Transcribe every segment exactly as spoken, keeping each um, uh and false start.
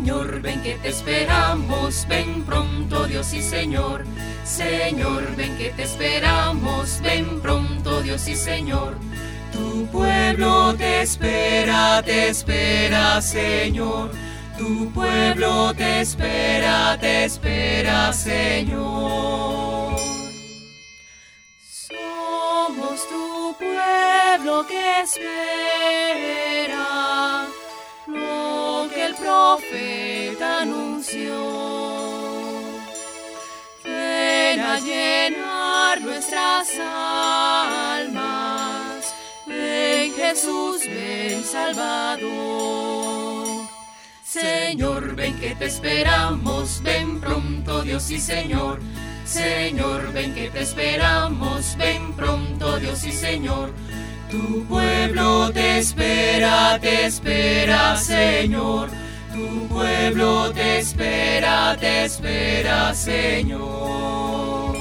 Señor, ven que te esperamos, ven pronto Dios y Señor. Señor, ven que te esperamos, ven pronto Dios y Señor. Tu pueblo te espera, te espera, Señor. Tu pueblo te espera, te espera, Señor. Somos tu pueblo que espera lo que el profeta anunció. Ven a llenar nuestras almas. Ven Jesús, ven Salvador. Señor, ven que te esperamos, ven pronto Dios y Señor. Señor, ven que te esperamos, ven pronto Dios y Señor. Tu pueblo te espera, te espera, Señor. Tu pueblo te espera, te espera, Señor.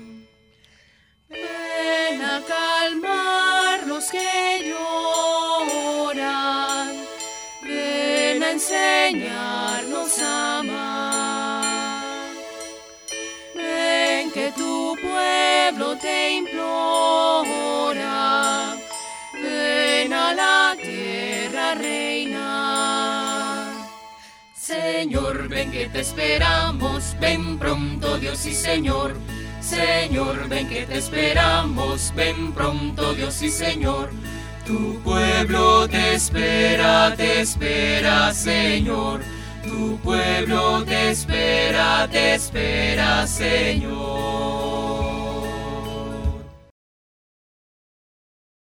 Ven a calmar los que lloran. Ven a enseñarnos a amar. Ven que tu pueblo te implora. Ven a la tierra reinar. Señor, ven que te esperamos, ven pronto Dios y Señor. Señor, ven que te esperamos, ven pronto Dios y Señor. Tu pueblo te espera, te espera, Señor. Tu pueblo te espera, te espera, Señor.